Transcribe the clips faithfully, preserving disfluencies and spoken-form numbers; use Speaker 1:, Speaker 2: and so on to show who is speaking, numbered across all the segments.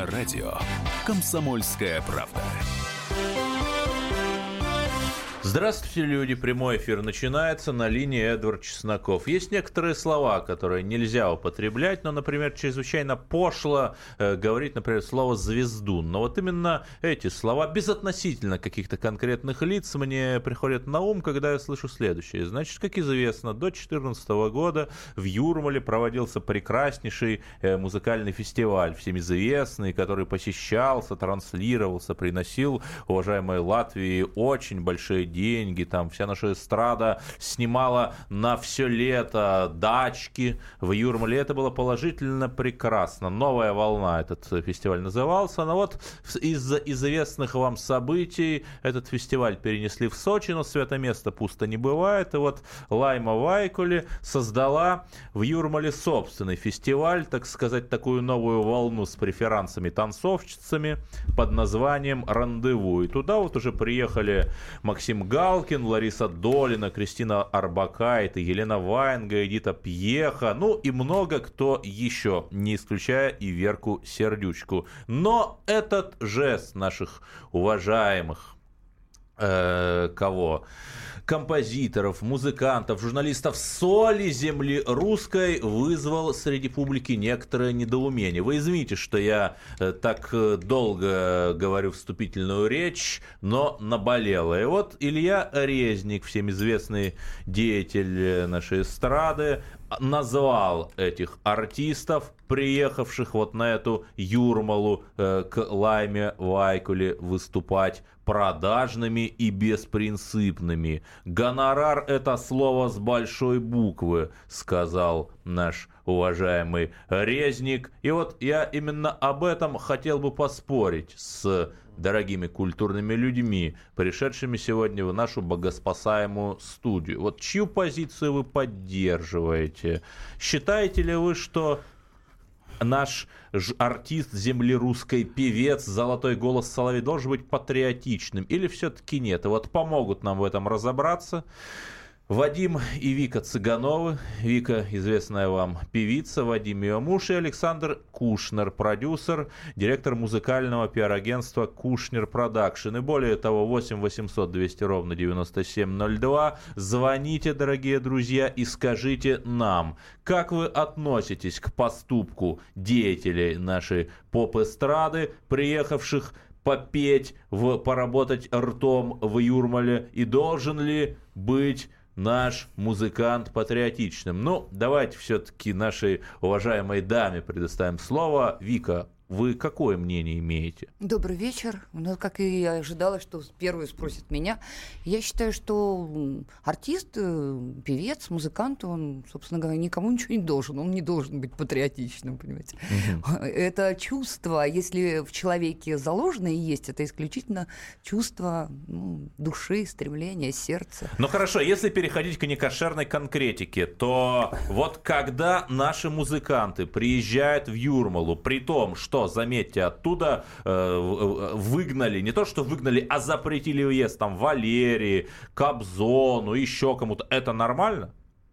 Speaker 1: На радио «Комсомольская правда».
Speaker 2: Здравствуйте, люди. Прямой эфир начинается. На линии Эдвард Чесноков. Есть некоторые слова, которые нельзя употреблять, но, например, чрезвычайно пошло э, говорить, например, слово «звездун». Но вот именно эти слова, безотносительно каких-то конкретных лиц, мне приходят на ум, когда я слышу следующее. Значит, как известно, до две тысячи четырнадцатого года в Юрмале проводился прекраснейший э, музыкальный фестиваль, всем известный, который посещался, транслировался, приносил уважаемой Латвии очень большие деньги. деньги, там вся наша эстрада снимала на все лето дачки в Юрмале. Это было положительно прекрасно. Новая волна этот фестиваль назывался. Но вот из-за известных вам событий этот фестиваль перенесли в Сочи, но свято место пусто не бывает. И вот Лайма Вайкуле создала в Юрмале собственный фестиваль, так сказать, такую новую волну с преферансами-танцовщицами под названием «Рандеву». И туда вот уже приехали Максим Галкин, Лариса Долина, Кристина Арбакайте, Елена Ваенга, Эдита Пьеха, ну и много кто еще, не исключая и Верку Сердючку. Но этот жест наших уважаемых э, кого? композиторов, музыкантов, журналистов соли земли русской вызвал среди публики некоторое недоумение. Вы извините, что я так долго говорю вступительную речь, но наболело. И вот Илья Резник, всем известный деятель нашей эстрады, назвал этих артистов, приехавших вот на эту Юрмалу э, к Лайме Вайкуле выступать, продажными и беспринципными. Гонорар – это слово с большой буквы, сказал наш уважаемый Резник. И вот я именно об этом хотел бы поспорить с дорогими культурными людьми, пришедшими сегодня в нашу богоспасаемую студию. Вот чью позицию вы поддерживаете? Считаете ли вы, что наш артист земли русской, певец, золотой голос соловей должен быть патриотичным? Или все-таки нет? И вот помогут нам в этом разобраться Вадим и Вика Цыгановы. Вика, известная вам певица, Вадим ее муж, и Александр Кушнер, продюсер, директор музыкального пиар-агентства Кушнер Продакшн. И более того, восемь восемьсот двести ровно девяносто семь ноль два. Звоните, дорогие друзья, и скажите нам, как вы относитесь к поступку деятелей нашей поп-эстрады, приехавших попеть, в, поработать ртом в Юрмале, и должен ли быть наш музыкант патриотичным? Ну, давайте все-таки нашей уважаемой даме предоставим слово. Вика, вы какое мнение имеете?
Speaker 3: Добрый вечер. Ну, как и я ожидала, что первый спросит меня. Я считаю, что артист, певец, музыкант, он, собственно говоря, никому ничего не должен. Он не должен быть патриотичным, понимаете. Угу. Это чувство, если в человеке заложено и есть, это исключительно чувство, ну, души, стремления, сердца.
Speaker 2: Ну хорошо, если переходить к некошерной конкретике, то вот когда наши музыканты приезжают в Юрмалу, при том, что Что, заметьте, оттуда э, выгнали, не то что выгнали, а запретили въезд там Валерии, Кобзону, еще кому-то. Это нормально?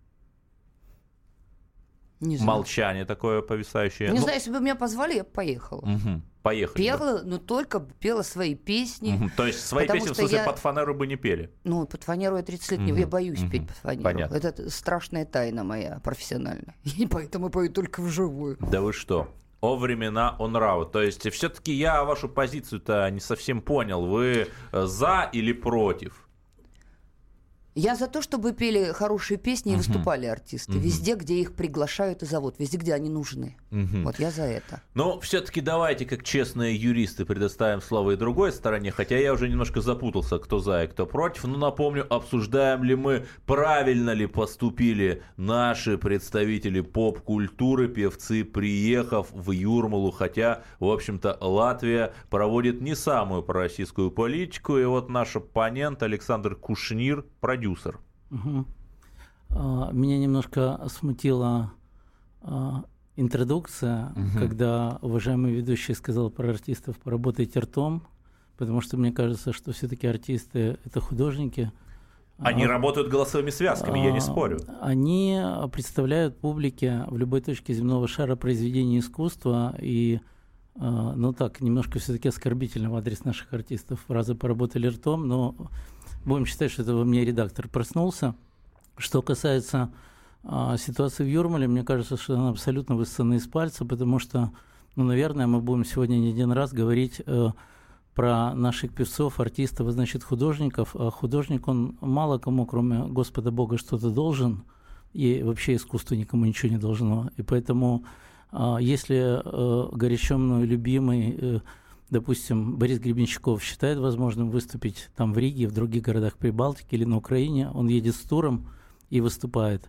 Speaker 3: Не знаю.
Speaker 2: Молчание такое повисающее.
Speaker 3: Не
Speaker 2: ну,
Speaker 3: знаю, если бы меня позвали, я бы поехала.
Speaker 2: Угу, поехали.
Speaker 3: Пела,
Speaker 2: бы.
Speaker 3: но только пела свои песни.
Speaker 2: Угу, то есть свои песни, в смысле, я... под фанеру бы не пели?
Speaker 3: Ну, под фанеру я тридцать лет, угу, я боюсь, угу, петь под фанеру.
Speaker 2: Понятно.
Speaker 3: Это страшная тайна моя профессиональная. И поэтому пою только вживую.
Speaker 2: Да вы что? О времена, о нравы. То есть, все-таки я вашу позицию-то не совсем понял. Вы за или против?
Speaker 3: Я за то, чтобы пели хорошие песни и uh-huh. выступали артисты. Uh-huh. Везде, где их приглашают и зовут. Везде, где они нужны. Uh-huh. Вот я за это.
Speaker 2: Ну, все-таки давайте, как честные юристы, предоставим слово и другой стороне. Хотя я уже немножко запутался, кто за и кто против. Но напомню, обсуждаем ли мы, правильно ли поступили наши представители поп-культуры, певцы, приехав в Юрмалу. Хотя, в общем-то, Латвия проводит не самую пророссийскую политику. И вот наш оппонент Александр Кушнир, продюсер.
Speaker 4: Угу. А, меня немножко смутила а, интродукция, угу. когда уважаемый ведущий сказал про артистов «поработайте ртом», потому что мне кажется, что все-таки артисты – это художники.
Speaker 2: Они а, работают голосовыми связками, а, я не спорю.
Speaker 4: Они представляют публике в любой точке земного шара произведения искусства, и ну так, немножко все-таки оскорбительно в адрес наших артистов фраза «поработали ртом», но будем считать, что это во мне редактор проснулся. Что касается а, ситуации в Юрмале, мне кажется, что она абсолютно высосана из пальца, потому что, ну, наверное, мы будем сегодня не один раз говорить э, про наших певцов, артистов, значит, художников. А художник, он мало кому, кроме Господа Бога, что-то должен, и вообще искусство никому ничего не должно. И поэтому, э, если э, горячо мною любимый, э, допустим, Борис Гребенщиков считает возможным выступить там в Риге, в других городах Прибалтики или на Украине, он едет с туром и выступает.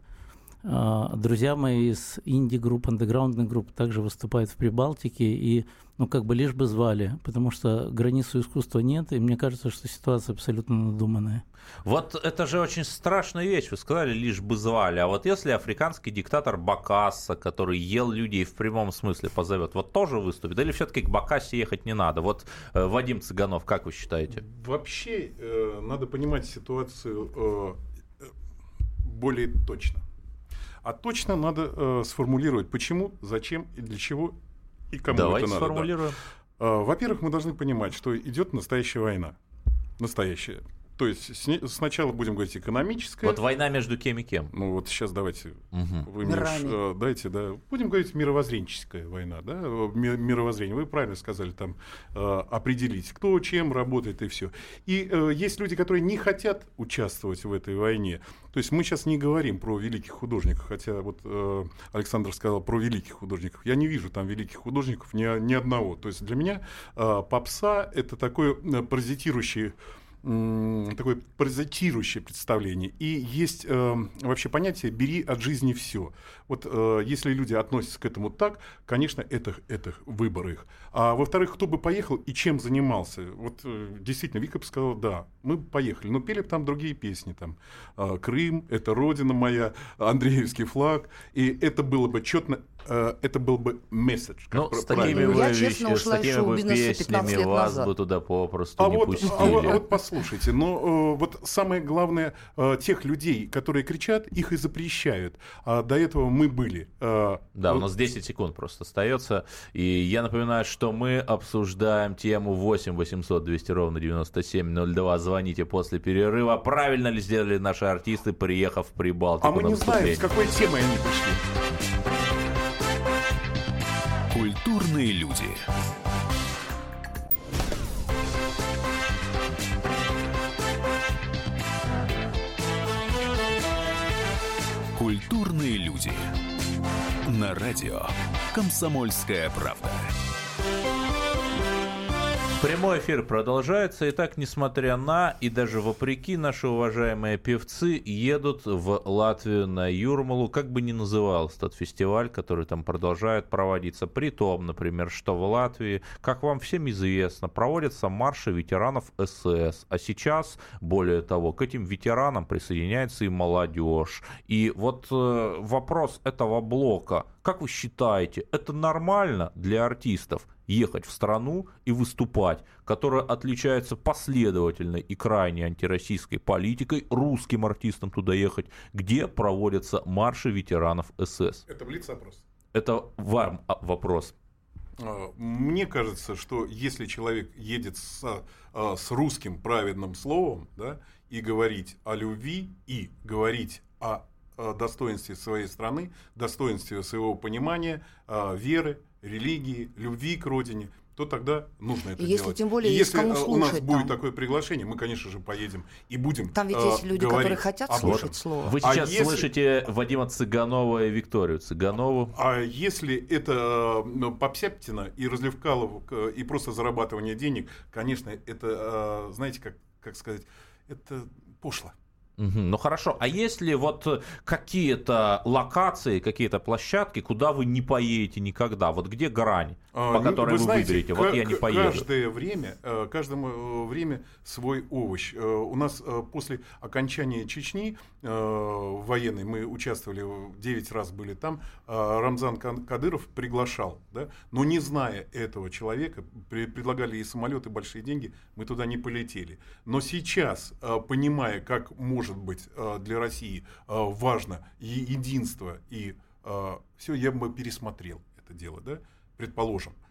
Speaker 4: Друзья мои из инди-групп, андеграундных групп также выступают в Прибалтике, и, ну, как бы лишь бы звали, потому что границу искусства нет, и мне кажется, что ситуация абсолютно надуманная.
Speaker 2: Вот это же очень страшная вещь, вы сказали, лишь бы звали, а вот если африканский диктатор Бокасса, который ел людей в прямом смысле, позовет, вот тоже выступит, или все-таки к Бокассе ехать не надо? Вот э, Вадим Цыганов, как вы считаете?
Speaker 5: Вообще э, надо понимать ситуацию э, более точно. А точно надо э, сформулировать, почему, зачем и для чего и кому
Speaker 2: Давайте
Speaker 5: это надо.
Speaker 2: Сформулируем.
Speaker 5: Да. Э, во-первых, мы должны понимать, что идет настоящая война. Настоящая. То есть с, сначала будем говорить экономическая.
Speaker 2: Вот война между кем и кем?
Speaker 5: Ну вот сейчас давайте,
Speaker 2: угу.
Speaker 5: вы мне э, дайте, да, будем говорить мировоззренческая война, да, мировоззрение. Вы правильно сказали, там э, определить, кто чем работает и все. И э, есть люди, которые не хотят участвовать в этой войне. То есть мы сейчас не говорим про великих художников, хотя вот э, Александр сказал про великих художников. Я не вижу там великих художников ни, ни одного. То есть для меня э, попса — это такое паразитирующее такое паразитирующее представление. И есть э, вообще понятие «бери от жизни все». Вот э, если люди относятся к этому так, конечно, это, это выбор их. А во-вторых, кто бы поехал и чем занимался? Вот э, действительно, Вика бы сказала, да, мы бы поехали, но пели бы там другие песни. Там, э, «Крым», «Это Родина моя», «Андреевский флаг». И это было бы четно, э, это был бы месседж.
Speaker 2: Ну, с такими
Speaker 3: ну,
Speaker 2: вы,
Speaker 3: я, честно,
Speaker 2: с такими вы песнями вас бы туда попросту
Speaker 5: а
Speaker 2: не
Speaker 5: вот,
Speaker 2: пустили.
Speaker 5: А вот, а вот послушайте, но э, вот самое главное, э, тех людей, которые кричат, их и запрещают. А до этого мы были. Э,
Speaker 2: да,
Speaker 5: вот...
Speaker 2: у нас десять секунд просто остается. И я напоминаю, что мы обсуждаем тему восемь восемьсот двести ровно девяносто семь ноль два. Звоните после перерыва. Правильно ли сделали наши артисты, приехав в Прибалтику?
Speaker 5: А мы не знаем, с какой темой они пришли.
Speaker 1: Культурные люди. Культурные люди. На радио «Комсомольская правда».
Speaker 2: Прямой эфир продолжается. Итак, несмотря на и даже вопреки, наши уважаемые певцы едут в Латвию на Юрмалу. Как бы ни назывался тот фестиваль, который там продолжает проводиться. При том, например, что в Латвии, как вам всем известно, проводятся марши ветеранов эс эс. А сейчас, более того, к этим ветеранам присоединяется и молодежь. И вот э, вопрос этого блока. Как вы считаете, это нормально для артистов ехать в страну и выступать, которая отличается последовательной и крайне антироссийской политикой, русским артистам туда ехать, где проводятся марши ветеранов эс эс?
Speaker 5: Это блиц-опрос.
Speaker 2: Это вам вопрос.
Speaker 5: Мне кажется, что если человек едет с, с русским праведным словом, да, и говорить о любви, и говорить о достоинстве своей страны, достоинстве своего понимания, веры, религии, любви к родине, то тогда нужно это
Speaker 3: и если
Speaker 5: делать.
Speaker 3: Тем более,
Speaker 5: и
Speaker 3: есть
Speaker 5: если
Speaker 3: кому
Speaker 5: у нас
Speaker 3: слушать,
Speaker 5: будет
Speaker 3: там.
Speaker 5: такое приглашение, мы, конечно же, поедем и будем
Speaker 3: Там ведь
Speaker 5: э,
Speaker 3: есть люди, которые хотят слушать слово.
Speaker 2: Вы сейчас
Speaker 5: а если...
Speaker 2: слышите Вадима Цыганова и Викторию Цыганову.
Speaker 5: А если это ну, попсяптина и разливкалов, и просто зарабатывание денег, конечно, это, знаете, как, как сказать, это пошло.
Speaker 2: Угу. Ну хорошо, а есть ли вот какие-то локации, какие-то площадки, куда вы не поедете никогда? Вот где грань, а, по которой вы, вы знаете, выберете? Вот я не поеду.
Speaker 5: Каждое время, каждому время свой овощ. У нас после окончания Чечни военной, мы участвовали, девять раз были там, Рамзан Кадыров приглашал, да? Но не зная этого человека, предлагали и самолеты, большие деньги, мы туда не полетели. Но сейчас, понимая, как можно может быть для России важно единство и все, я бы пересмотрел это дело, да, предположим.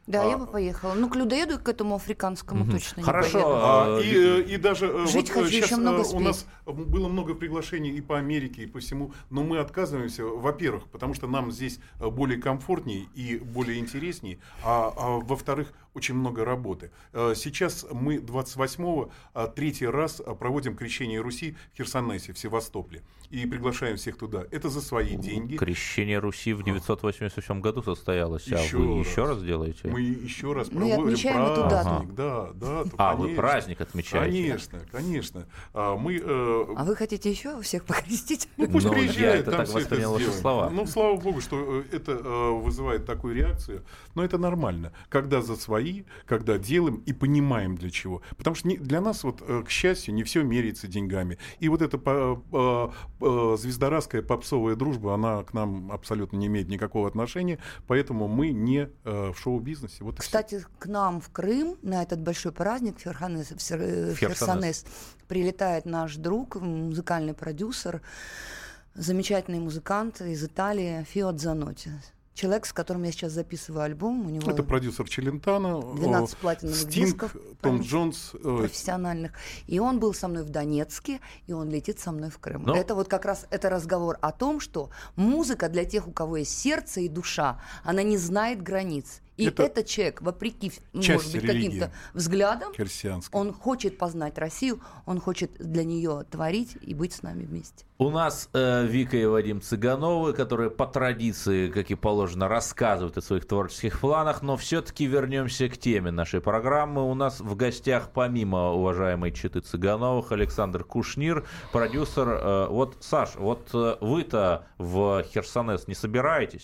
Speaker 3: Да,
Speaker 5: а,
Speaker 3: я бы поехала. Ну, к людоеду, к этому африканскому угу. точно
Speaker 2: Хорошо.
Speaker 3: не поеду.
Speaker 5: А, и, и даже
Speaker 3: Жить
Speaker 5: вот
Speaker 3: хочу,
Speaker 5: сейчас
Speaker 3: еще много
Speaker 5: у нас было много приглашений и по Америке, и по всему, но мы отказываемся, во-первых, потому что нам здесь более комфортнее и более интереснее, а, а во-вторых, очень много работы. Сейчас мы двадцать восьмого третий раз проводим крещение Руси в Херсонесе, в Севастополе, и приглашаем всех туда. Это за свои деньги.
Speaker 2: Крещение Руси в девятьсот восемьдесят восьмом году состоялось, а
Speaker 5: еще
Speaker 2: вы
Speaker 5: раз.
Speaker 2: еще раз делаете?
Speaker 5: Мы еще раз
Speaker 3: Мы
Speaker 5: проводим
Speaker 3: отмечаем эту
Speaker 5: праздник.
Speaker 3: дату.
Speaker 5: Да, да,
Speaker 2: А,
Speaker 5: конечно.
Speaker 2: вы праздник отмечаете?
Speaker 5: Конечно, конечно. А, мы, э,
Speaker 3: А вы хотите еще всех покрестить?
Speaker 5: ну, пусть
Speaker 2: Ну, я
Speaker 5: приезжают,
Speaker 2: это
Speaker 5: там
Speaker 2: так
Speaker 5: все это
Speaker 2: воспринял ваши
Speaker 5: сделаем.
Speaker 2: слова.
Speaker 5: Ну, слава богу, что э, это э, вызывает такую реакцию. Но это нормально. Когда за свои, когда делаем и понимаем для чего. Потому что не, для нас, вот, э, к счастью, не все меряется деньгами. И вот эта по, э, э, звездорадская попсовая дружба, она к нам абсолютно не имеет никакого отношения. Поэтому мы не э, в шоу-бизнесе. Вот и
Speaker 3: Кстати,
Speaker 5: все.
Speaker 3: к нам в Крым на этот большой праздник в Херсонес, в Сер- в
Speaker 2: Херсонес.
Speaker 3: Херсонес прилетает наш друг, музыкальный продюсер, замечательный музыкант из Италии Фио Дзаноти. Человек, с которым я сейчас записываю альбом, у него
Speaker 5: Это продюсер Челентано,
Speaker 3: двенадцать платиновых
Speaker 5: Стинг,
Speaker 3: дисков
Speaker 5: Том
Speaker 3: проф-
Speaker 5: Джонс. э,
Speaker 3: профессиональных. И он был со мной в Донецке, и он летит со мной в Крым.
Speaker 2: Ну.
Speaker 3: Это вот как раз это разговор о том, что музыка для тех, у кого есть сердце и душа, она не знает границ. И
Speaker 5: Это
Speaker 3: этот человек, вопреки, ну,
Speaker 5: часть
Speaker 3: может быть,
Speaker 5: религии.
Speaker 3: каким-то взглядам,
Speaker 5: Херсианская.
Speaker 3: он хочет познать Россию, он хочет для нее творить и быть с нами вместе.
Speaker 2: У нас э, Вика и Вадим Цыгановы, которые по традиции, как и положено, рассказывают о своих творческих планах, но все-таки вернемся к теме нашей программы. У нас в гостях, помимо уважаемой четы Цыгановых, Александр Кушнир, продюсер. Э, вот, Саш, вот э, вы-то в Херсонес не собираетесь?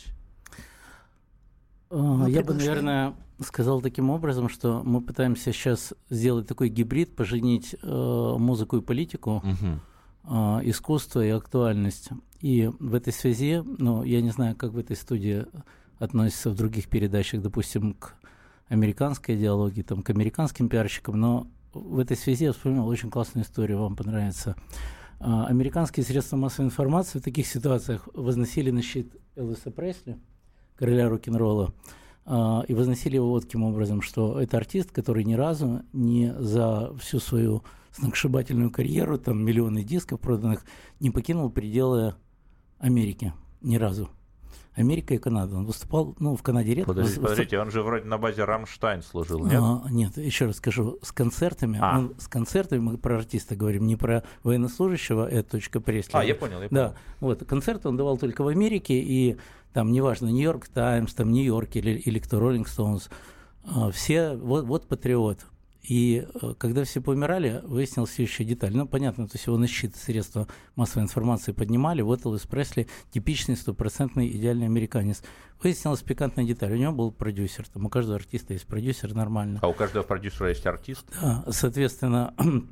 Speaker 3: Мы
Speaker 4: Я бы,
Speaker 3: приглашаем.
Speaker 4: наверное, сказал таким образом, что мы пытаемся сейчас сделать такой гибрид, поженить э, музыку и политику,
Speaker 2: Угу.
Speaker 4: э, искусство и актуальность. И в этой связи, ну, я не знаю, как в этой студии относятся в других передачах, допустим, к американской идеологии, там, к американским пиарщикам, но в этой связи я вспомнил очень классную историю, вам понравится. Э, американские средства массовой информации в таких ситуациях возносили на щит Элвиса Пресли, короля рок-н-ролла, э, и возносили его вот таким образом, что это артист, который ни разу не за всю свою сногсшибательную карьеру, там миллионы дисков проданных, не покинул пределы Америки. Ни разу. Америка и Канада. Он выступал, ну, в Канаде редко.
Speaker 2: Подождите,
Speaker 4: выступ-
Speaker 2: подождите, он же вроде на базе Рамштайн служил, нет?
Speaker 4: А, нет, еще раз скажу, с концертами,
Speaker 2: А.
Speaker 4: он, с концертами мы про артиста говорим, не про военнослужащего, это Пресли.
Speaker 2: А, я понял, я понял.
Speaker 4: Да, вот, концерты он давал только в Америке, и там, неважно, Нью-Йорк Таймс, там, Нью-Йорк или, или кто, Роллинг Стоунс, все, вот, вот патриот. И э, когда все поумирали, выяснилась следующая деталь. Ну, понятно, то есть его на щит средства массовой информации поднимали. Вот Элвис Пресли типичный стопроцентный идеальный американец. Выяснилась пикантная деталь. У него был продюсер. Там у каждого артиста есть продюсер, нормально.
Speaker 2: А у каждого продюсера есть артист?
Speaker 4: Да, соответственно,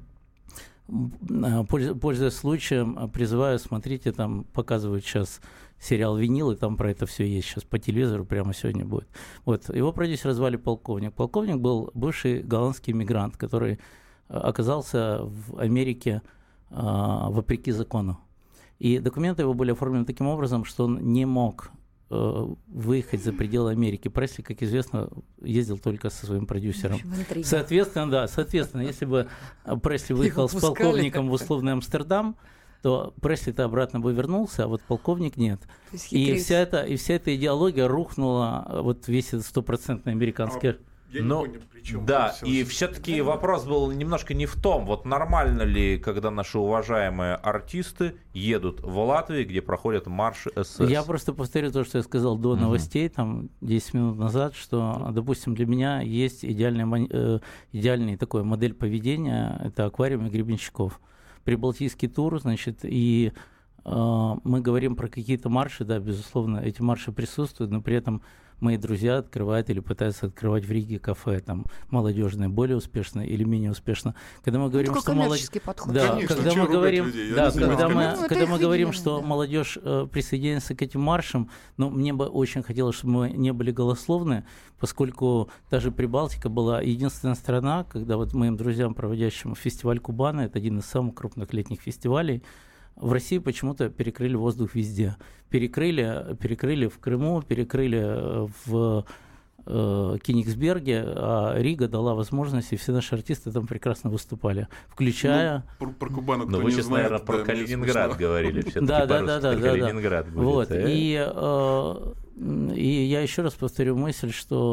Speaker 4: пользуясь случаем, призываю, смотрите, там показывают сейчас сериал «Винил», и там про это все есть сейчас по телевизору, прямо сегодня будет. Вот, его продюсера звали Полковник. Полковник был бывший голландский мигрант, который оказался в Америке а, вопреки закону. И документы его были оформлены таким образом, что он не мог э, выехать за пределы Америки. Пресли, как известно, ездил только со своим продюсером.
Speaker 3: В общем, интрига.
Speaker 4: Соответственно, да, соответственно, если бы Пресли выехал с
Speaker 3: пускали.
Speaker 4: полковником в условный Амстердам, то Пресли-то обратно бы вернулся, а вот полковник нет.
Speaker 3: То есть
Speaker 4: И
Speaker 3: хитрец.
Speaker 4: вся, эта, и вся эта идеология рухнула, вот весь этот стопроцентный американский...
Speaker 5: Я не
Speaker 2: Ну,
Speaker 5: понял, при чем
Speaker 2: да,
Speaker 5: это всё.
Speaker 2: и все-таки вопрос был немножко не в том, вот нормально ли, когда наши уважаемые артисты едут в Латвию, где проходят марши СС.
Speaker 4: Я просто повторю то, что я сказал до
Speaker 2: Мгм.
Speaker 4: новостей, там, десять минут назад, что, допустим, для меня есть идеальная, мани- э, идеальная такая модель поведения, это аквариум и гребенщиков. Прибалтийский тур, значит, и э, мы говорим про какие-то марши, да, безусловно, эти марши присутствуют, но при этом мои друзья открывают или пытаются открывать в Риге кафе, там, молодежное, более успешно или менее успешно. Когда мы говорим,
Speaker 3: Такой
Speaker 4: что молодежь...
Speaker 3: коммерческий подход.
Speaker 4: Да,
Speaker 5: Конечно,
Speaker 4: когда
Speaker 5: чё
Speaker 4: мы
Speaker 5: ругать
Speaker 4: говорим,
Speaker 5: людей? Я
Speaker 4: да,
Speaker 5: не занимаюсь
Speaker 4: когда мы,
Speaker 5: коммерцией.
Speaker 3: Ну, это
Speaker 4: когда мы
Speaker 3: их
Speaker 4: говорим,
Speaker 3: видение,
Speaker 4: что
Speaker 3: да.
Speaker 4: молодежь э, присоединяется к этим маршам, но мне бы очень хотелось, чтобы мы не были голословны, поскольку даже Прибалтика была единственная страна, когда вот моим друзьям, проводящим фестиваль Кубана, это один из самых крупных летних фестивалей, в России почему-то перекрыли воздух везде. Перекрыли, перекрыли в Крыму, перекрыли в э, Кенигсберге, а Рига дала возможность, и все наши артисты там прекрасно выступали, включая...
Speaker 5: Ну, про, про Кубану
Speaker 2: Но
Speaker 5: кто
Speaker 2: вы
Speaker 5: не
Speaker 2: сейчас,
Speaker 5: знает,
Speaker 2: наверное, про
Speaker 5: да,
Speaker 2: Калининград
Speaker 5: смешно.
Speaker 2: говорили. Все-таки
Speaker 4: Да, да,
Speaker 2: по-русски
Speaker 4: да, да,
Speaker 2: Калининград будет.
Speaker 4: Вот.
Speaker 2: э?
Speaker 4: И, э, и я еще раз повторю мысль,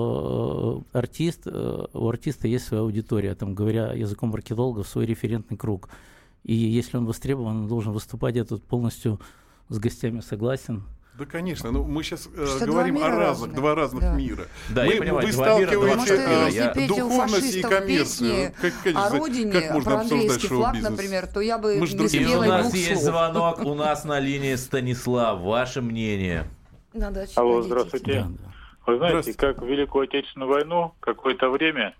Speaker 4: что э, артист, э, у артиста есть своя аудитория, там, говоря языком маркетологов, свой референтный круг. И если он востребован, он должен выступать. Я тут полностью с гостями согласен.
Speaker 5: Да, конечно. Ну, мы сейчас э,
Speaker 3: Что
Speaker 5: говорим
Speaker 3: два
Speaker 5: о
Speaker 3: мира
Speaker 5: разных,
Speaker 3: разных.
Speaker 5: два разных
Speaker 3: Да.
Speaker 5: мира.
Speaker 2: Да,
Speaker 5: мы,
Speaker 2: я понимаю,
Speaker 5: вы
Speaker 2: два мира, два
Speaker 5: сталкиваете
Speaker 3: Потому что
Speaker 2: мира.
Speaker 5: э,
Speaker 3: если
Speaker 2: Я-
Speaker 3: петь у
Speaker 5: духовность и
Speaker 3: фашистов
Speaker 5: коммерцию.
Speaker 3: песни
Speaker 5: Как,
Speaker 3: о
Speaker 5: конечно,
Speaker 3: родине,
Speaker 5: как можно
Speaker 3: про
Speaker 5: обсуждать
Speaker 3: английский флаг,
Speaker 5: шоу-бизнес?
Speaker 3: например, то я бы
Speaker 5: Мы ж
Speaker 3: не
Speaker 5: друзья.
Speaker 2: И у
Speaker 3: смела и
Speaker 2: нас
Speaker 3: двух
Speaker 2: есть
Speaker 3: слов.
Speaker 2: звонок, у нас на линии Станислав. Ваше мнение?
Speaker 3: Надо
Speaker 6: Алло,
Speaker 3: отсюда
Speaker 6: здравствуйте.
Speaker 4: Да, да.
Speaker 6: Вы знаете,
Speaker 5: Здравствуйте.
Speaker 6: как в Великую Отечественную войну какое-то время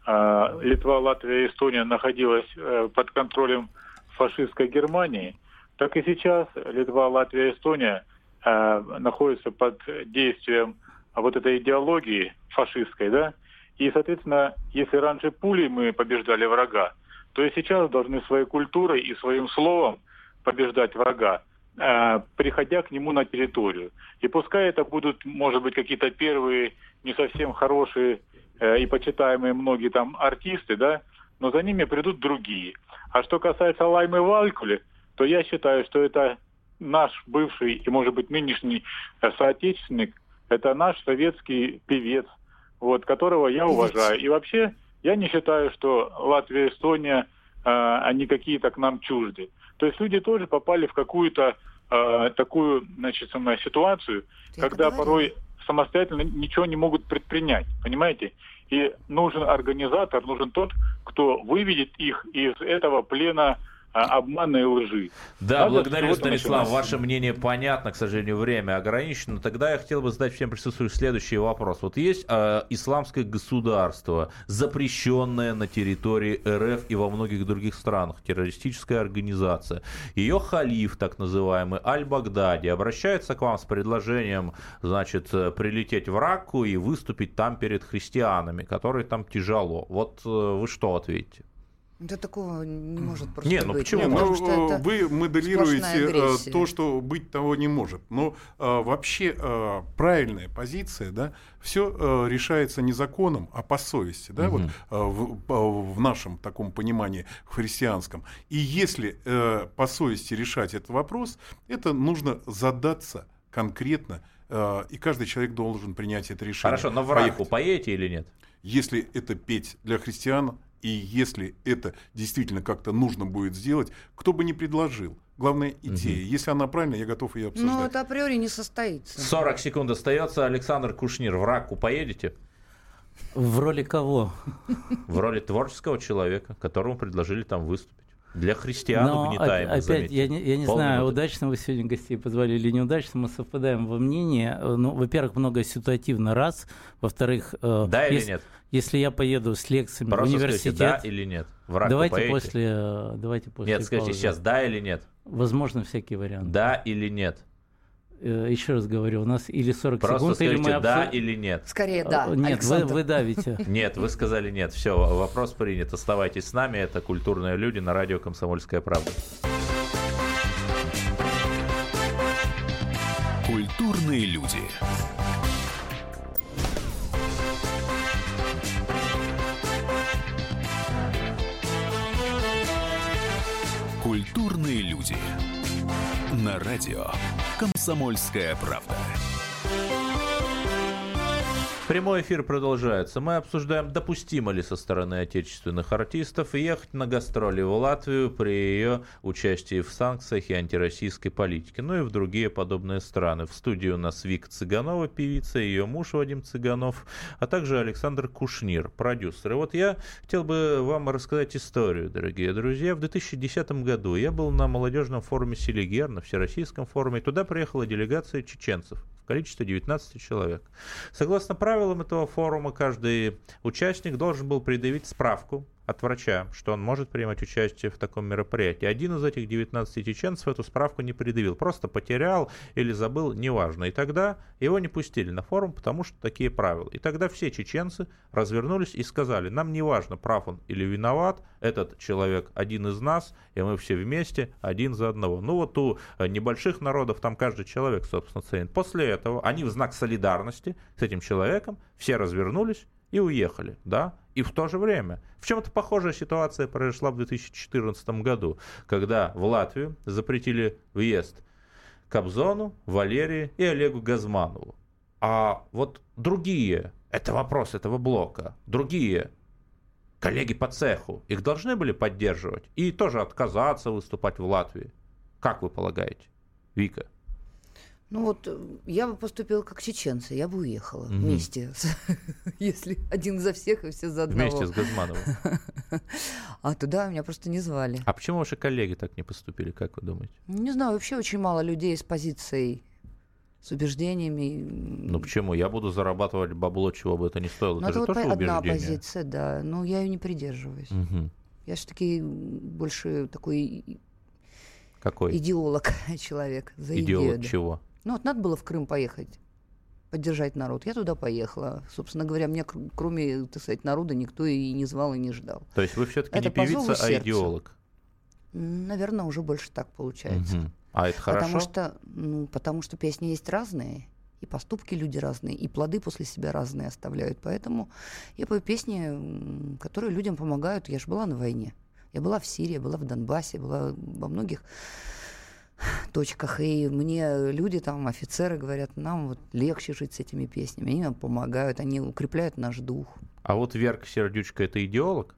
Speaker 6: э, Литва, Латвия и Эстония находилась э, под контролем фашистской Германии, так и сейчас Литва, Латвия и Эстония э, находятся под действием вот этой идеологии фашистской, да? И, соответственно, если раньше пулей мы побеждали врага, то и сейчас должны своей культурой и своим словом побеждать врага, э, приходя к нему на территорию. И пускай это будут, может быть, какие-то первые не совсем хорошие э, и почитаемые многие там артисты, да, но за ними придут другие. А что касается Лаймы Валькули, то я считаю, что это наш бывший и, может быть, нынешний э, соотечественник, это наш советский певец, вот, которого я
Speaker 3: Певец.
Speaker 6: уважаю. И вообще я не считаю, что Латвия и Эстония, э, они какие-то к нам чужды. То есть люди тоже попали в какую-то э, такую, значит, ситуацию,
Speaker 3: Ты
Speaker 6: когда
Speaker 3: это
Speaker 6: порой самостоятельно ничего не могут предпринять, понимаете? И нужен организатор, нужен тот, кто выведет их из этого плена а, обмана и лжи.
Speaker 2: Да,
Speaker 6: Надо
Speaker 2: благодарю,
Speaker 6: с чего-то
Speaker 2: Станислав.
Speaker 6: начинать.
Speaker 2: Ваше мнение понятно, к сожалению, время ограничено. Тогда я хотел бы задать всем присутствующим следующий вопрос. Вот есть э, исламское государство, запрещенное на территории РФ и во многих других странах, террористическая организация. Ее халиф, так называемый, Аль-Багдади, обращается к вам с предложением, значит, э, прилететь в Ракку и выступить там перед христианами, которые там тяжело. Вот э, вы что ответите?
Speaker 3: Да такого не может просто
Speaker 2: Не, ну
Speaker 3: быть.
Speaker 2: почему?
Speaker 5: Не,
Speaker 3: Потому
Speaker 5: ну,
Speaker 3: что это
Speaker 5: вы моделируете
Speaker 3: сплошная
Speaker 5: э,
Speaker 3: агрессия.
Speaker 5: то, что быть того не может. Но э, вообще э, правильная позиция, да, все э, решается не законом, а по совести, да,
Speaker 2: Мгм.
Speaker 5: вот э, в, по- в нашем таком понимании христианском. И если э, по совести решать этот вопрос, это нужно задаться конкретно, э, и каждый человек должен принять это решение.
Speaker 2: Хорошо, но в Ракку
Speaker 5: Поехать.
Speaker 2: поедете или нет?
Speaker 5: Если это петь для христиан, и если это действительно как-то нужно будет сделать, кто бы ни предложил. Главная идея.
Speaker 2: Мгм.
Speaker 5: Если она правильная, я готов ее обсуждать.
Speaker 3: Ну, это априори не состоится.
Speaker 2: сорок секунд остается. Александр Кушнир, в Ракку поедете?
Speaker 4: В роли кого?
Speaker 2: В роли творческого человека, которому предложили там выступить. Для христиан
Speaker 4: Но
Speaker 2: угнетаемых,
Speaker 4: опять,
Speaker 2: заметьте.
Speaker 4: я не, я не
Speaker 2: Полминуты.
Speaker 4: знаю, удачно вы сегодня гостей позвали или неудачно, мы совпадаем во мнении. Ну, во-первых, много ситуативно, раз. Во-вторых, э,
Speaker 2: Да или
Speaker 4: ес-
Speaker 2: нет?
Speaker 4: если я поеду с лекциями
Speaker 2: Просто
Speaker 4: в университет,
Speaker 2: скажите, да или нет? В Ракку
Speaker 4: давайте
Speaker 2: поедете?
Speaker 4: после, э, давайте после
Speaker 2: Нет, скажите
Speaker 4: паузы.
Speaker 2: сейчас, да или нет?
Speaker 4: Возможно, всякие варианты.
Speaker 2: Да или нет?
Speaker 4: Э, Еще раз говорю, у нас или сорок
Speaker 2: Просто
Speaker 4: секунд, или
Speaker 2: скажите,
Speaker 4: мы
Speaker 2: да
Speaker 4: обсу-
Speaker 2: или нет?
Speaker 3: Скорее, да.
Speaker 4: Э, Нет, вы,
Speaker 3: Александр.
Speaker 4: вы давите.
Speaker 2: Нет, вы сказали нет. Все, вопрос принят. Оставайтесь с нами. Это «Культурные люди» на радио «Комсомольская правда».
Speaker 1: Культурные люди. Культурные люди. На радио «Комсомольская правда».
Speaker 2: Прямой эфир продолжается. Мы обсуждаем, допустимо ли со стороны отечественных артистов ехать на гастроли в Латвию при ее участии в санкциях и антироссийской политике, ну и в другие подобные страны. В студии у нас Вика Цыганова, певица, ее муж Вадим Цыганов, а также Александр Кушнир, продюсер. И вот я хотел бы вам рассказать историю, дорогие друзья. В две тысячи десятом году я был на молодежном форуме «Селигер», на всероссийском форуме, и туда приехала делегация чеченцев в количестве девятнадцати человек. Согласно правилам этого форума, каждый участник должен был предъявить справку от врача, что он может принимать участие в таком мероприятии. Один из этих девятнадцати чеченцев эту справку не предъявил, просто потерял или забыл, неважно. И тогда его не пустили на форум, потому что такие правила. И тогда все чеченцы развернулись и сказали: нам не важно, прав он или виноват, этот человек один из нас, и мы все вместе, один за одного. Ну вот у небольших народов там каждый человек, собственно, ценит. После этого они в знак солидарности с этим человеком все развернулись и уехали, да, и в то же время. В чем-то похожая ситуация произошла в две тысячи четырнадцатом году, когда в Латвию запретили въезд Кобзону, Валерии и Олегу Газманову. А вот другие, это вопрос этого блока, другие коллеги по цеху, их должны были поддерживать и тоже отказаться выступать в Латвии. Как вы полагаете, Вика?
Speaker 3: Ну вот я бы поступила как чеченцы, я бы уехала угу. вместе, если один за всех и все за одного.
Speaker 2: Вместе с Газмановым.
Speaker 3: А туда меня просто не звали.
Speaker 2: А почему ваши коллеги так не поступили, как вы думаете?
Speaker 3: Не знаю, вообще очень мало людей с позицией, с убеждениями.
Speaker 2: Ну почему? Я буду зарабатывать бабло, чего бы это ни стоило.
Speaker 3: Ну
Speaker 2: это,
Speaker 3: это
Speaker 2: же
Speaker 3: вот
Speaker 2: тоже
Speaker 3: одна
Speaker 2: убеждение.
Speaker 3: позиция, да, но я ее не придерживаюсь.
Speaker 2: Угу.
Speaker 3: Я же таки больше такой
Speaker 2: Какой?
Speaker 3: идеолог человек. За
Speaker 2: идеолог
Speaker 3: идею, да.
Speaker 2: чего?
Speaker 3: Ну вот надо было в Крым поехать, поддержать народ. Я туда поехала. Собственно говоря, меня кроме, так сказать, народа никто и не звал, и не ждал.
Speaker 2: То есть вы все-таки
Speaker 3: это
Speaker 2: не певица, а идеолог?
Speaker 3: Наверное, уже больше так получается.
Speaker 2: Угу. А это хорошо?
Speaker 3: Потому что, ну, потому что песни есть разные, и поступки люди разные, и плоды после себя разные оставляют. Поэтому я пою песни, которые людям помогают. Я же была на войне. Я была в Сирии, была в Донбассе, была во многих точках, и мне люди, там, офицеры говорят, нам вот легче жить с этими песнями, они нам помогают, они укрепляют наш дух.
Speaker 2: А вот Верка Сердючка — это идеолог?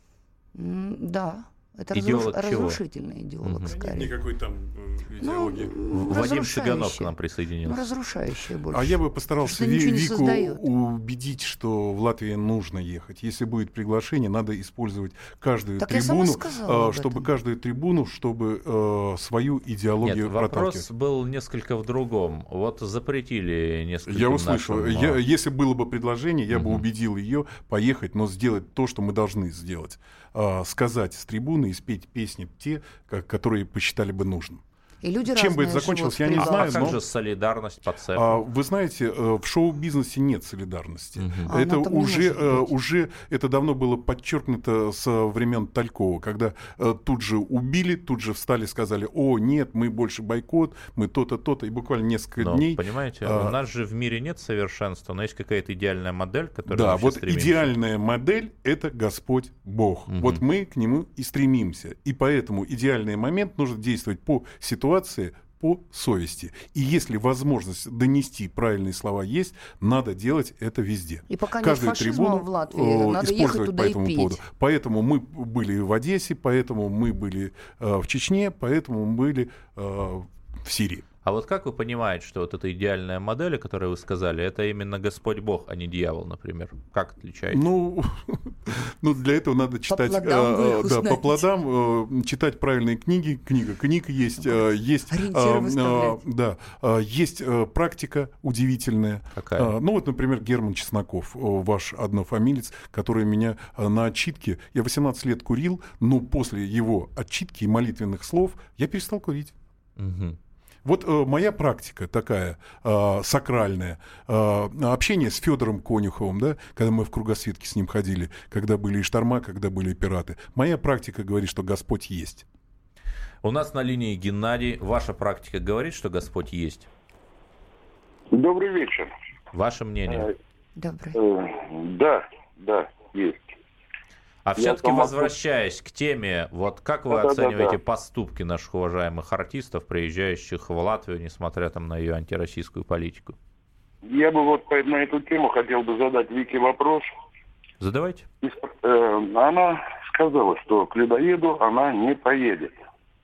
Speaker 3: М- да. Это
Speaker 2: идеолог
Speaker 3: разруш...
Speaker 2: чего?
Speaker 3: разрушительный идеолог,
Speaker 2: угу.
Speaker 3: скорее.
Speaker 5: Нет никакой там э, идеологии.
Speaker 3: Ну,
Speaker 2: Вадим Цыганов к нам
Speaker 3: ну,
Speaker 2: присоединился.
Speaker 3: разрушающее больше.
Speaker 5: А я бы постарался Ви- Вику
Speaker 3: создает.
Speaker 5: убедить, что в Латвии нужно ехать. Если будет приглашение, надо использовать каждую
Speaker 3: Так я сама
Speaker 5: трибуну,
Speaker 3: сказала
Speaker 5: э,
Speaker 3: об
Speaker 5: чтобы
Speaker 3: этом.
Speaker 5: каждую трибуну, чтобы э, свою идеологию
Speaker 2: Нет, вопрос
Speaker 5: проталкивать.
Speaker 2: был несколько в другом. Вот запретили несколько.
Speaker 5: Я услышал.
Speaker 2: нашим...
Speaker 5: Я, если было бы предложение, я
Speaker 2: угу.
Speaker 5: бы убедил ее поехать, но сделать то, что мы должны сделать. Э, сказать с трибуны и спеть песни те, как, которые посчитали бы нужным.
Speaker 3: И люди
Speaker 5: Чем бы
Speaker 3: разные
Speaker 5: это закончилось,
Speaker 3: живут
Speaker 5: я не
Speaker 3: в
Speaker 2: А,
Speaker 5: знаю,
Speaker 2: а как
Speaker 5: но-
Speaker 2: же солидарность по цеху?
Speaker 5: А, вы знаете, э, в шоу-бизнесе нет солидарности.
Speaker 2: Мгм.
Speaker 3: А
Speaker 5: Это
Speaker 3: она там не
Speaker 5: уже,
Speaker 3: может
Speaker 5: э,
Speaker 3: быть.
Speaker 5: уже это давно было подчеркнуто со времен Талькова, когда э, тут же убили, тут же встали, сказали: о, нет, мы больше бойкот, мы то-то, то-то, и буквально несколько
Speaker 2: Но,
Speaker 5: дней.
Speaker 2: понимаете,
Speaker 5: а,
Speaker 2: у нас же в мире нет совершенства, но есть какая-то идеальная модель, к которой
Speaker 5: Да,
Speaker 2: мы все
Speaker 5: вот
Speaker 2: стремимся.
Speaker 5: идеальная модель — это Господь Бог.
Speaker 2: Мгм.
Speaker 5: Вот мы к нему и стремимся. И поэтому идеальный момент нужно действовать по ситуации, по совести. И если возможность донести правильные слова есть, надо делать это везде.
Speaker 3: И пока нет
Speaker 5: Каждую
Speaker 3: фашизма
Speaker 5: трибуну
Speaker 3: в Латвии,
Speaker 5: э,
Speaker 3: надо ехать
Speaker 5: использовать
Speaker 3: туда
Speaker 5: по
Speaker 3: и
Speaker 5: этому
Speaker 3: петь.
Speaker 5: поводу. Поэтому мы были в Одессе, поэтому мы были э, в Чечне, поэтому мы были э, в Сирии.
Speaker 2: А вот как вы понимаете, что вот эта идеальная модель, о которой вы сказали, это именно Господь Бог, а не дьявол, например? Как отличаете?
Speaker 5: Ну, ну, для этого надо читать,
Speaker 3: плодам вы
Speaker 5: э,
Speaker 3: их
Speaker 5: да, по
Speaker 3: узнаете.
Speaker 5: плодам, э, читать правильные книги, книга книг есть, э, есть, э,
Speaker 3: Ориентиры
Speaker 5: э,
Speaker 3: выставлять.
Speaker 5: да, э, есть э, практика удивительная.
Speaker 2: Какая?
Speaker 5: Э, ну вот, например, Герман Чесноков, э, ваш однофамилец, который меня э, на отчитке, я восемнадцать лет курил, но после его отчитки и молитвенных слов я перестал курить.
Speaker 2: Мгм.
Speaker 5: Вот э, моя практика такая э, сакральная, э, общение с Федором Конюховым, да, когда мы в кругосветке с ним ходили, когда были и шторма, когда были и пираты. Моя практика говорит, что Господь есть.
Speaker 2: У нас на линии Геннадий. Ваша практика говорит, что Господь есть?
Speaker 7: Добрый вечер.
Speaker 2: Ваше мнение?
Speaker 3: Добрый.
Speaker 7: Э, Да, да, есть.
Speaker 2: А
Speaker 7: я
Speaker 2: все-таки
Speaker 7: сама-
Speaker 2: возвращаясь к теме, вот как вы
Speaker 7: Да-да-да-да.
Speaker 2: оцениваете поступки наших уважаемых артистов, приезжающих в Латвию, несмотря там на ее антироссийскую политику?
Speaker 7: Я бы вот по- на эту тему хотел бы задать Вике вопрос.
Speaker 2: Задавайте.
Speaker 7: И, э, Она сказала, что к людоеду она не поедет.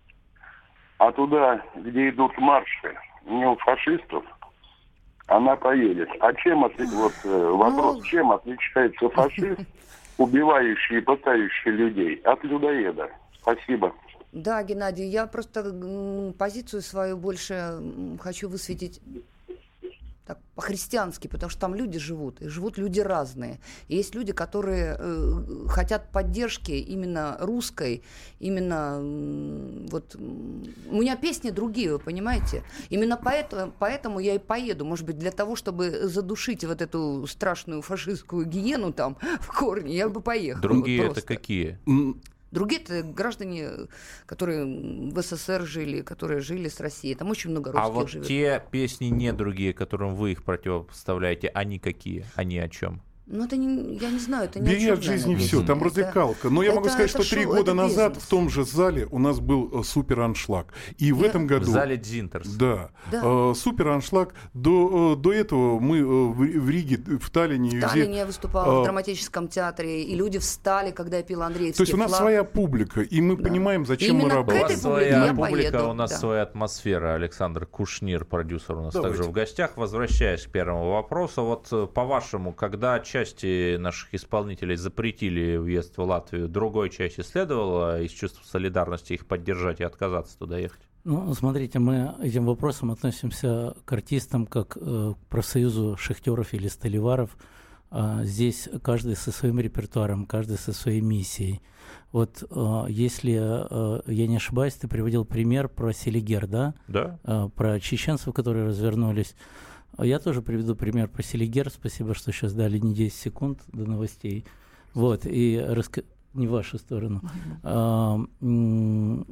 Speaker 7: А туда, где идут марши неофашистов, она поедет. А чем отли- вот, э, вопрос,
Speaker 3: Ну.
Speaker 7: чем отличается фашист, убивающий и пытающий людей, от людоеда? Спасибо.
Speaker 3: Да, Геннадий, я просто м, позицию свою больше м, хочу высветить так по-христиански, потому что там люди живут, и живут люди разные. И есть люди, которые э, хотят поддержки именно русской, именно м, вот м, у меня песни другие, вы понимаете? Именно поэтому, поэтому я и поеду, может быть, для того, чтобы задушить вот эту страшную фашистскую гиену там в корне, я бы поехала.
Speaker 2: Другие
Speaker 3: вот
Speaker 2: это какие?
Speaker 3: Другие это граждане, которые в СССР жили, которые жили с Россией. Там очень много русских
Speaker 2: а вот
Speaker 3: живет.
Speaker 2: те песни не другие, которым вы их противопоставляете, они какие? Они о чем?
Speaker 3: Ну, это не, я не знаю, это не
Speaker 5: Бери от жизни все, там развлекалка. Но я могу сказать, что три года назад в том же зале у нас был супер аншлаг. И в этом году...
Speaker 2: В зале Дзинтерс.
Speaker 5: Да. да. Супер аншлаг. До, до этого мы в Риге, в Таллине...
Speaker 3: В Таллине я выступала а... в драматическом театре, и люди встали, когда я пела Андреевский
Speaker 5: флаг. То есть у нас
Speaker 3: флаг.
Speaker 5: своя публика, и мы да. понимаем, зачем
Speaker 3: Именно
Speaker 5: мы работаем.
Speaker 2: У вас своя публика,
Speaker 3: поеду,
Speaker 2: у нас
Speaker 3: да.
Speaker 2: своя атмосфера. Александр Кушнир, продюсер у нас
Speaker 5: Давайте.
Speaker 2: также в гостях. Возвращаясь к первому вопросу, вот по-вашему, когда части наших исполнителей запретили въезд в Латвию, другой части следовало из чувства солидарности их поддержать и отказаться туда ехать?
Speaker 4: Ну, смотрите, мы этим вопросом относимся к артистам как э, к профсоюзу шахтеров или столеваров. А здесь каждый со своим репертуаром, каждый со своей миссией. Вот э, если э, я не ошибаюсь, ты приводил пример про Селигер, да?
Speaker 2: Да.
Speaker 4: Э, про чеченцев, которые развернулись. Я тоже приведу пример про Селигер. Спасибо, что сейчас дали не десять секунд до новостей. Вот, и раска... не в вашу сторону. А, м-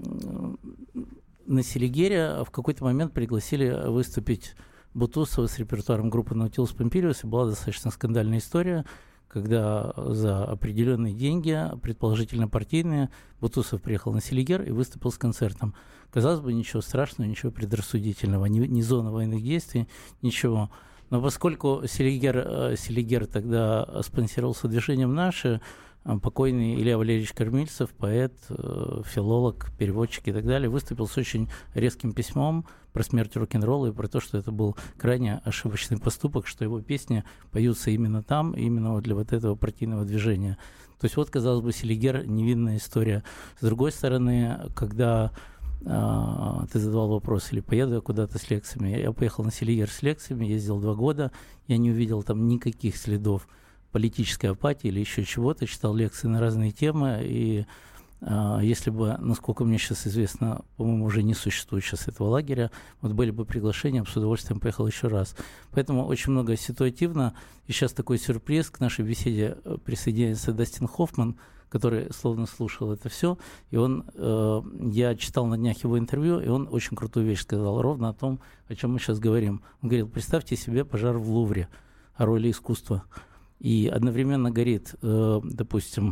Speaker 4: на Селигере в какой-то момент пригласили выступить Бутусова с репертуаром группы Наутилус Помпилиус. И была достаточно скандальная история, когда за определенные деньги, предположительно партийные, Бутусов приехал на Селигер и выступил с концертом. Казалось бы, ничего страшного, ничего предрассудительного, ни, ни зона военных действий, ничего. Но поскольку Селигер, Селигер тогда спонсировался движением «Наши», покойный Илья Валерьевич Кормильцев, поэт, филолог, переводчик и так далее, выступил с очень резким письмом про смерть рок-н-ролла и про то, что это был крайне ошибочный поступок, что его песни поются именно там, именно вот для вот этого партийного движения. То есть вот, казалось бы, Селигер — невинная история. С другой стороны, когда а, ты задавал вопрос, или поеду я куда-то с лекциями, я поехал на Селигер с лекциями, ездил два года, я не увидел там никаких следов политической апатии или еще чего-то, читал лекции на разные темы, и а, если бы, насколько мне сейчас известно, по-моему, уже не существует сейчас этого лагеря, вот были бы приглашения, с удовольствием поехал еще раз. Поэтому очень много ситуативно, и сейчас такой сюрприз, к нашей беседе присоединяется Дастин Хоффман, который словно слушал это все, и он, э, я читал на днях его интервью, и он очень крутую вещь сказал, ровно о том, о чем мы сейчас говорим. Он говорил: представьте себе пожар в Лувре, о роли искусства. И одновременно горит, э, допустим,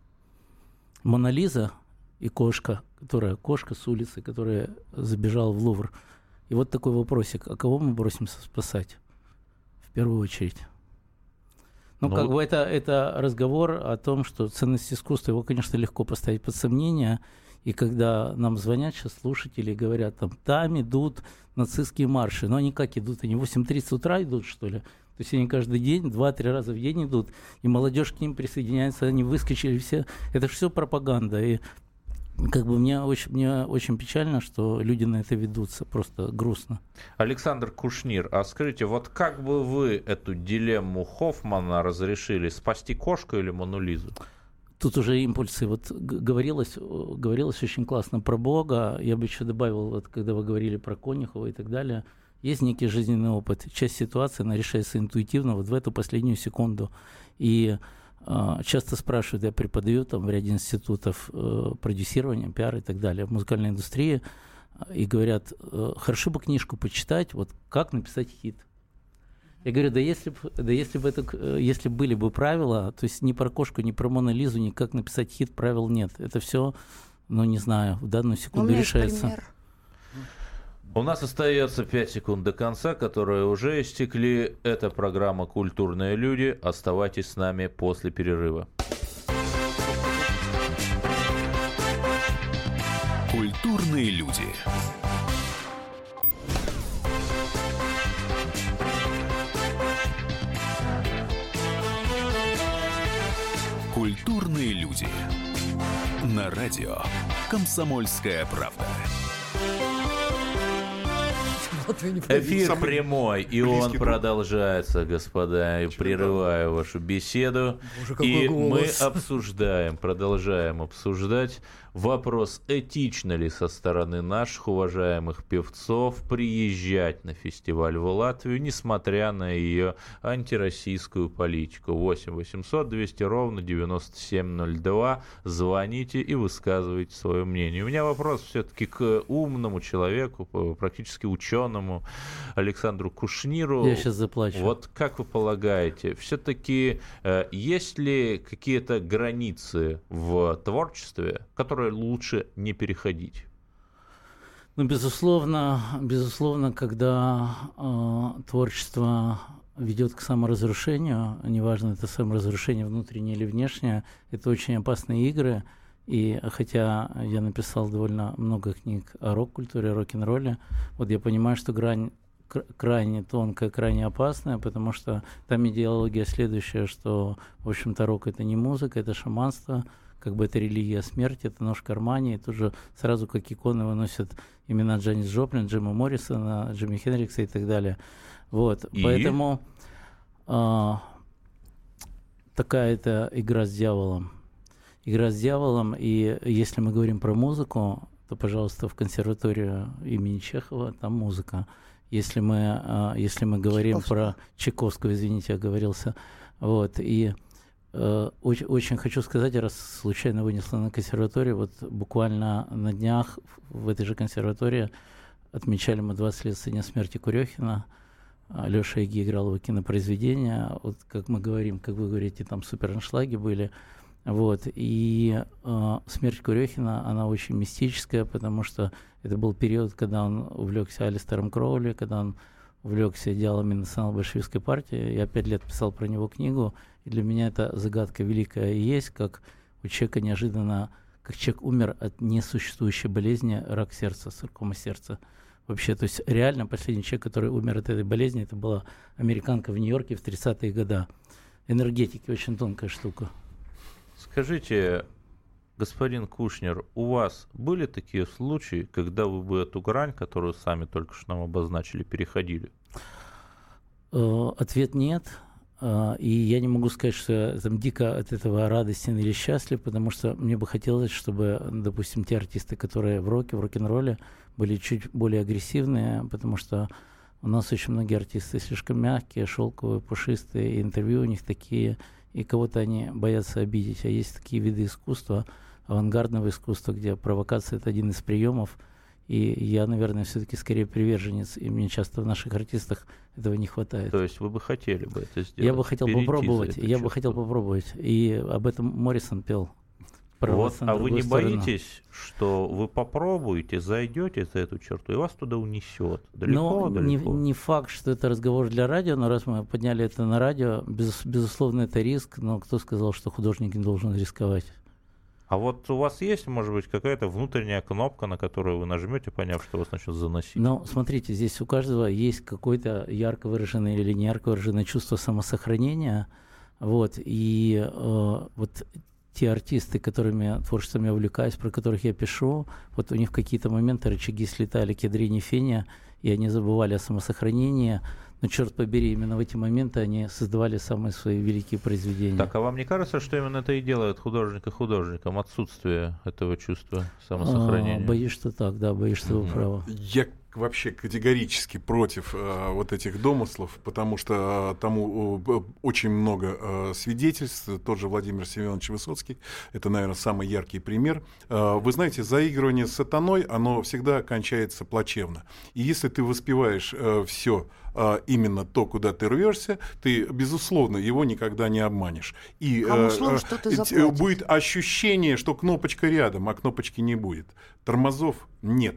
Speaker 4: Мона Лиза и кошка, которая кошка с улицы, которая забежала в Лувр. И вот такой вопросик: а кого мы бросимся спасать в первую очередь? Ну, ну как бы это, это разговор о том, что ценность искусства, его, конечно, легко поставить под сомнение. И когда нам звонят сейчас слушатели и говорят, там, там идут нацистские марши. Но они как идут? Они в восемь тридцать утра идут, что ли? То есть они каждый день, два-три раза в день идут, и молодежь к ним присоединяется, они выскочили все. Это же все пропаганда. И как бы мне очень, мне очень печально, что люди на это ведутся, просто грустно.
Speaker 2: Александр Кушнир, а скажите, вот как бы вы эту дилемму Хоффмана разрешили: спасти кошку или Мону Лизу?
Speaker 4: Тут уже импульсы. Вот говорилось, говорилось очень классно про Бога. Я бы еще добавил, вот, когда вы говорили про Конюхова и так далее, есть некий жизненный опыт. Часть ситуации, она решается интуитивно, вот в эту последнюю секунду. И э, часто спрашивают, я преподаю там в ряде институтов э, продюсирования, пиар и так далее, в музыкальной индустрии, и говорят, э, хорошо бы книжку почитать, вот как написать хит. Я говорю, да если бы, да если бы это, если были бы правила, то есть ни про кошку, ни про Мону Лизу, ни как написать хит, правил нет. Это все, ну не знаю, в данную секунду решается.
Speaker 2: У нас остается пять секунд до конца, которые уже истекли. Это программа «Культурные люди». Оставайтесь с нами после перерыва.
Speaker 1: Культурные люди. Культурные люди. На радио «Комсомольская правда».
Speaker 3: Латвию не победить.
Speaker 2: Эфир
Speaker 5: Самый
Speaker 2: прямой, и он
Speaker 5: друг.
Speaker 2: продолжается, господа. Я прерываю вашу беседу.
Speaker 3: Боже, какой
Speaker 2: И мы
Speaker 3: голос.
Speaker 2: обсуждаем, продолжаем обсуждать вопрос, этично ли со стороны наших уважаемых певцов приезжать на фестиваль в Латвию, несмотря на ее антироссийскую политику. восемь восемьсот двести ровно девяносто семь ноль два. Звоните и высказывайте свое мнение. У меня вопрос все-таки к умному человеку, практически ученому Александру Кушниру.
Speaker 4: Я сейчас заплачу.
Speaker 2: Вот как вы полагаете, все-таки э, есть ли какие-то границы в творчестве, которые лучше не переходить?
Speaker 4: Ну, безусловно, безусловно, когда э, творчество ведет к саморазрушению, неважно, это саморазрушение внутреннее или внешнее, это очень опасные игры. И хотя я написал довольно много книг о рок-культуре, о рок-н-ролле, вот я понимаю, что грань крайне тонкая, крайне опасная, потому что там идеология следующая, что, в общем-то, рок — это не музыка, это шаманство, как бы это религия смерти, это нож в кармане, и тут же сразу как иконы выносят имена Джанис Джоплин, Джима Моррисона, Джимми Хендрикса и так далее. Вот,
Speaker 2: и?
Speaker 4: Поэтому а, такая это игра с дьяволом. Игра с дьяволом, и если мы говорим про музыку, то, пожалуйста, в консерваторию имени Чехова там музыка. Если мы, если мы говорим про Чайковского, извините, оговорился, вот, и э, очень, очень хочу сказать, раз случайно вынесла на консерваторию, вот буквально на днях в этой же консерватории отмечали мы двадцать лет со дня смерти Курехина. Леша Иги играл его кинопроизведения, вот как мы говорим, как вы говорите, там супераншлаги были. Вот, и э, смерть Курехина, она очень мистическая, потому что это был период, когда он увлекся Алистером Кроули, когда он увлекся идеалами национал-большевистской партии. Я пять лет писал про него книгу, и для меня это загадка великая и есть, как у человека неожиданно, как человек умер от несуществующей болезни, рак сердца, саркома сердца. Вообще, то есть реально последний человек, который умер от этой болезни, это была американка в Нью-Йорке в тридцатые годы. Энергетики очень тонкая штука.
Speaker 2: Скажите, господин Кушнир, у вас были такие случаи, когда вы бы эту грань, которую сами только что нам обозначили, переходили?
Speaker 4: Ответ нет. И я не могу сказать, что я там дико от этого радостен или счастлив, потому что мне бы хотелось, чтобы, допустим, те артисты, которые в роке, в рок-н-ролле, были чуть более агрессивные, потому что у нас очень многие артисты слишком мягкие, шелковые, пушистые, и интервью у них такие, и кого-то они боятся обидеть. А есть такие виды искусства, авангардного искусства, где провокация — это один из приемов. И я, наверное, все-таки скорее приверженец, и мне часто в наших артистах этого не хватает.
Speaker 2: То есть вы бы хотели бы это сделать?
Speaker 4: Я бы хотел попробовать, я бы хотел попробовать. И об этом Моррисон пел.
Speaker 2: Вот, а вы не
Speaker 4: сторону.
Speaker 2: боитесь, что вы попробуете, зайдете за эту черту, и вас туда унесет? Далеко,
Speaker 4: Ну,
Speaker 2: далеко?
Speaker 4: Не, не факт, что это разговор для радио, но раз мы подняли это на радио, без, безусловно, это риск, но кто сказал, что художник не должен рисковать?
Speaker 2: А вот у вас есть, может быть, какая-то внутренняя кнопка, на которую вы нажмете, поняв, что вас начнет заносить?
Speaker 4: Ну, смотрите, здесь у каждого есть какое-то ярко выраженное или не ярко выраженное чувство самосохранения. Вот, и э, вот те артисты, которыми творчеством я увлекаюсь, про которых я пишу, вот у них в какие-то моменты рычаги слетали к ядрине феня, и они забывали о самосохранении. Но, черт побери, именно в эти моменты они создавали самые свои великие произведения.
Speaker 2: Так, а вам не кажется, что именно это и делает художника художником, отсутствие этого чувства самосохранения?
Speaker 4: А, боюсь, что так, да, боюсь, что вы правы.
Speaker 5: Я вообще категорически против э, вот этих домыслов, потому что э, тому э, очень много э, свидетельств. Тот же Владимир Семенович Высоцкий, это, наверное, самый яркий пример. Э, вы знаете, заигрывание с сатаной, оно всегда кончается плачевно. И если ты воспеваешь э, все э, именно то, куда ты рвешься, ты, безусловно, его никогда не обманешь. И
Speaker 3: Кому
Speaker 5: э,
Speaker 3: слово,
Speaker 5: э,
Speaker 3: что ты
Speaker 5: э,
Speaker 3: заплатишь.
Speaker 5: будет ощущение, что кнопочка рядом, а кнопочки не будет. Тормозов нет.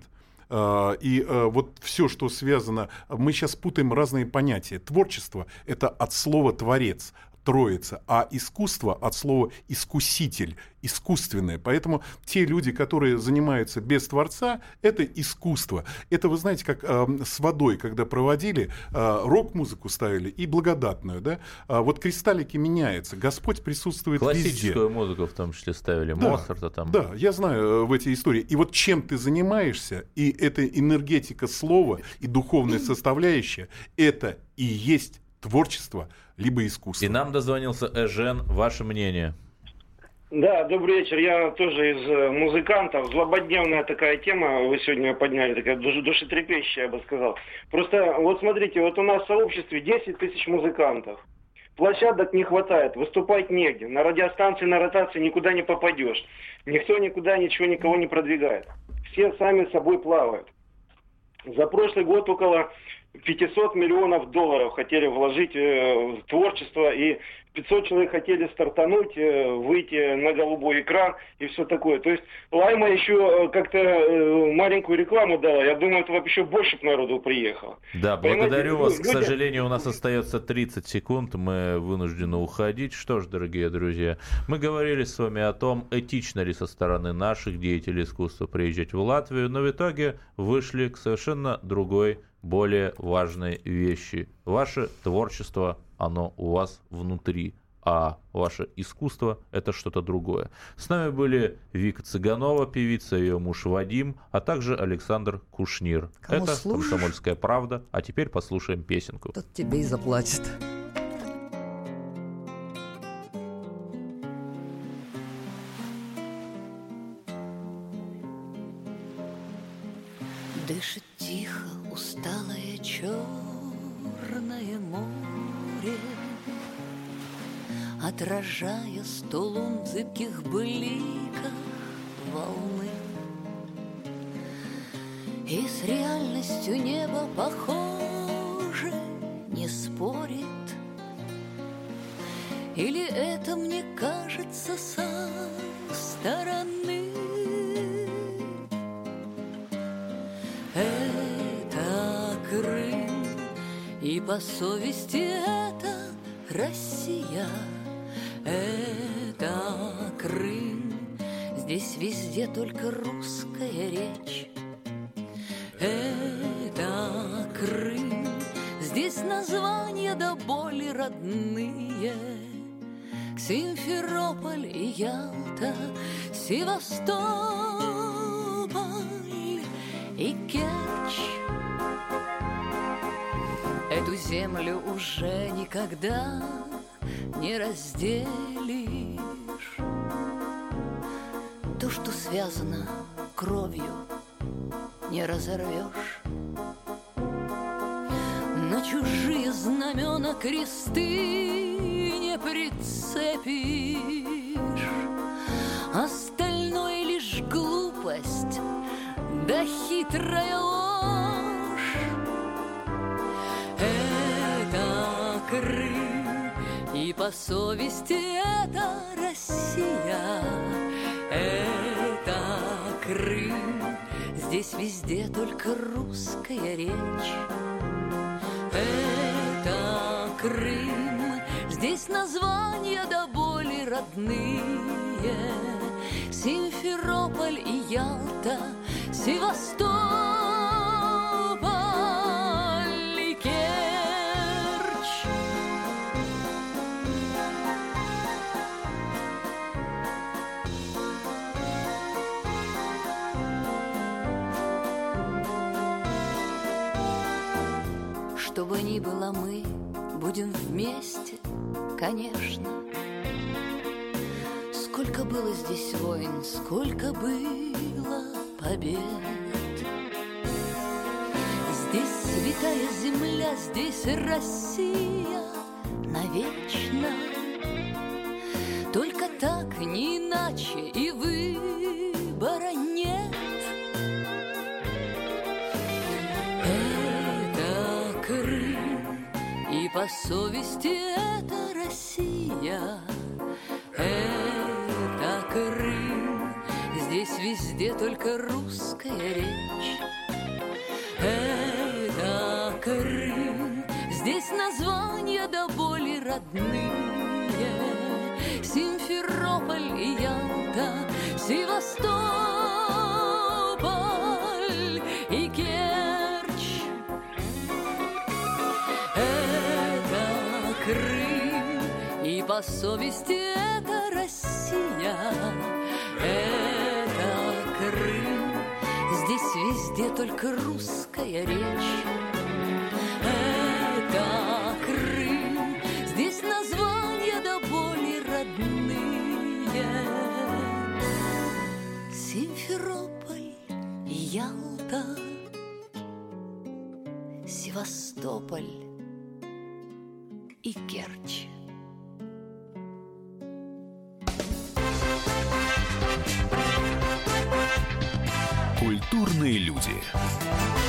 Speaker 5: И вот все, что связано, мы сейчас путаем разные понятия. Творчество — это от слова «творец». Троица, а искусство от слова «искуситель», искусственное. Поэтому те люди, которые занимаются без Творца, это искусство. Это, вы знаете, как э, с водой, когда проводили, э, рок-музыку ставили и благодатную. Да? А вот кристаллики меняются, Господь присутствует везде.
Speaker 2: Классическую музыку в том числе ставили,
Speaker 5: да,
Speaker 2: Моцарта там.
Speaker 5: Да, я знаю в эти истории. И вот чем ты занимаешься, и эта энергетика слова, и духовная составляющая, это и есть творчество, либо искусство.
Speaker 2: И нам дозвонился Эжен. Ваше мнение?
Speaker 8: Да, добрый вечер. Я тоже из музыкантов. Злободневная такая тема вы сегодня подняли, такая душетрепещущая, я бы сказал. Просто вот смотрите, вот у нас в сообществе десять тысяч музыкантов. Площадок не хватает, выступать негде. На радиостанции, на ротации никуда не попадешь. Никто никуда ничего, никого не продвигает. Все сами собой плавают. За прошлый год около пятьсот миллионов долларов хотели вложить в творчество, и пятьсот человек хотели стартануть, выйти на голубой экран и все такое. То есть Лайма еще как-то маленькую рекламу дала. Я думаю, это еще больше народу приехало.
Speaker 2: Да,
Speaker 8: Понимаете,
Speaker 2: благодарю вас.
Speaker 8: люди...
Speaker 2: К сожалению, у нас остается тридцать секунд. Мы вынуждены уходить. Что ж, дорогие друзья, мы говорили с вами о том, этично ли со стороны наших деятелей искусства приезжать в Латвию, но в итоге вышли к совершенно другой, более важной вещи. Ваше творчество, оно у вас внутри, а ваше искусство – это что-то другое. С нами были Вика Цыганова, певица, ее муж Вадим, а также Александр Кушнир.
Speaker 3: Кому
Speaker 2: это
Speaker 3: слушаешь?
Speaker 2: «Комсомольская правда». А теперь послушаем песенку.
Speaker 3: Тот тебе и заплатит. Дышит тихо усталое черное море, отражая сто лун в зыбких бликах волны. И с реальностью небо похоже, не спорит. Или это мне кажется со стороны? Это Крым, и по совести это Россия. Это Крым, здесь везде только русская речь. Это Крым, здесь названия до боли родные. Симферополь и Ялта, Севастополь и Керчь. Эту землю уже никогда не разделишь. То, что связано кровью, не разорвешь. На чужие знамена кресты не прицепишь. Остальное лишь глупость да хитрая ложь. Это Крым, и по совести это Россия. Это Крым, здесь везде только русская речь. Это Крым, здесь названия до боли родные. Симферополь и Ялта, Севастополь и Керчь. Что бы ни было, мы будем вместе, конечно. Сколько было здесь войн, сколько было побед. Здесь святая земля, здесь Россия навечно. Только так, не иначе, и выбора нет. Это Крым, и по совести это Россия. Это Крым, здесь везде только русская речь. Это Крым, здесь названия до боли родные.
Speaker 9: Севастополь и Керчь. Это Крым, и по совести это Россия. Это Крым, здесь везде только русская речь. Это Крым, здесь названия до боли родные. Симферополь и Ялта, Севастополь и Керчь.
Speaker 1: Культурные люди.